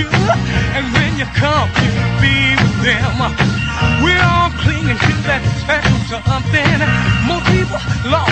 you. And when you come, you can be with them. We're all clinging to that special something. Most people lost